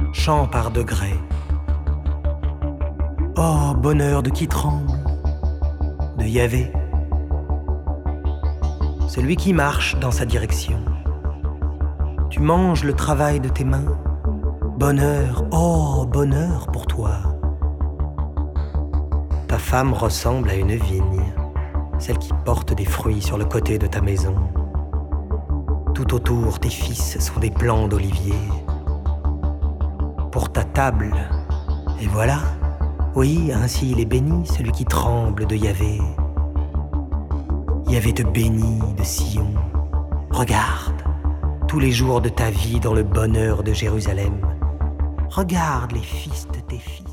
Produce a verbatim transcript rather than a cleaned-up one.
chant par degrés. Oh, bonheur de qui tremble, de Yahvé, celui qui marche dans sa direction. Tu manges le travail de tes mains, bonheur, oh, bonheur pour toi. Ta femme ressemble à une vigne, celle qui porte des fruits sur le côté de ta maison. Tout autour, tes fils sont des plants d'olivier. Pour ta table, et voilà, oui, ainsi il est béni, celui qui tremble de Yahvé. Yahvé te bénit de Sion. Regarde, tous les jours de ta vie dans le bonheur de Jérusalem. Regarde les fils de tes fils.